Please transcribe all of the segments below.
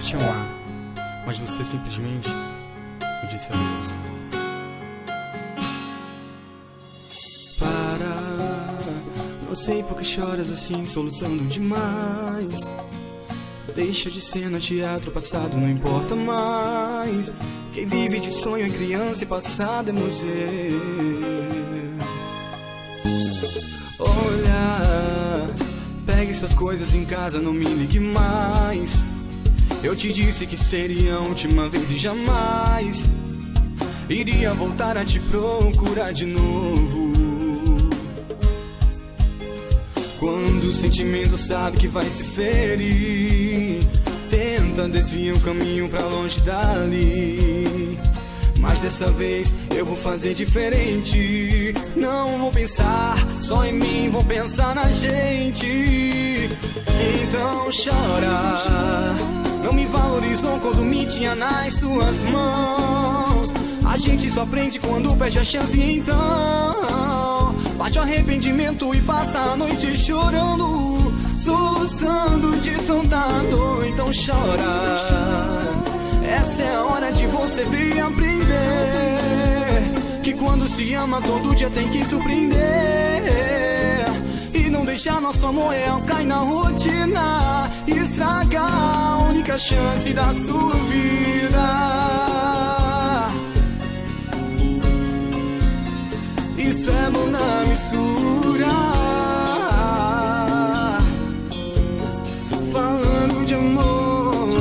poderia te amar, mas você simplesmente me disse adeus. Para, não sei por que choras assim, soluçando demais. Deixa de cena, teatro, passado não importa mais. Quem vive de sonho é criança e passado é museu. Olha, pegue suas coisas em casa, não me ligue mais. Eu te disse que seria a última vez e jamais iria voltar a te procurar de novo. Quando o sentimento sabe que vai se ferir, tenta desviar o caminho pra longe dali. Mas dessa vez eu vou fazer diferente. Não vou pensar só em mim, vou pensar na gente. Então chora, não me valorizou quando me tinha nas suas mãos. A gente só aprende quando perde a chance, então bate o arrependimento e passa a noite chorando, soluçando de tanta dor. Então chora, essa é a hora de você vir aprender que quando se ama todo dia tem que surpreender e não deixar nosso amor real cair na rotina e estragar a única chance da sua vida. Isso é bom na mistura, falando de amor.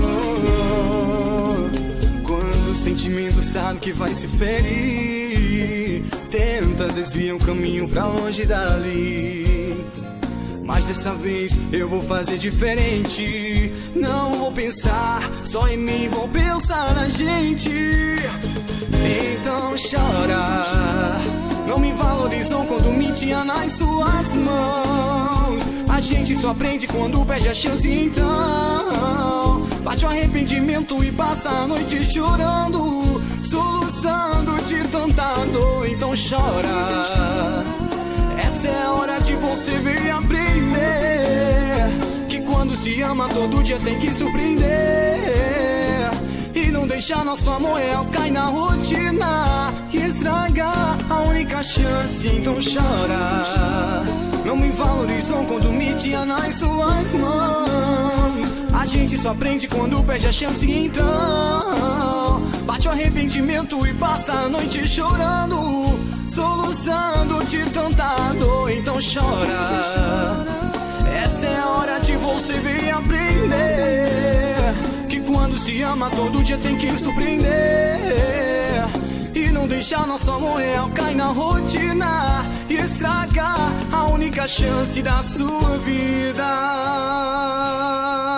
Quando o sentimento sabe que vai se ferir, tenta desviar o caminho pra longe dali. Mas dessa vez eu vou fazer diferente. Não vou pensar só em mim, vou pensar na gente. Então chora, não me valorizou quando me tinha nas suas mãos. A gente só aprende quando perde a chance, então bate o arrependimento e passa a noite chorando, soluçando de tanta dor. Então chora, essa é a hora de você vir aprender que quando se ama todo dia tem que surpreender e não deixar nosso amor real cair na rotina e estragar a única chance. Então chora, não me valorizou quando me tinha nas suas mãos. A gente só aprende quando perde a chance, então bate o arrependimento e passa a noite chorando, soluçando de tanta dor. Então chora, essa é a hora de você vir aprender que quando se ama todo dia tem que surpreender e não deixar nosso amor real cair na rotina e estragar a única chance da sua vida.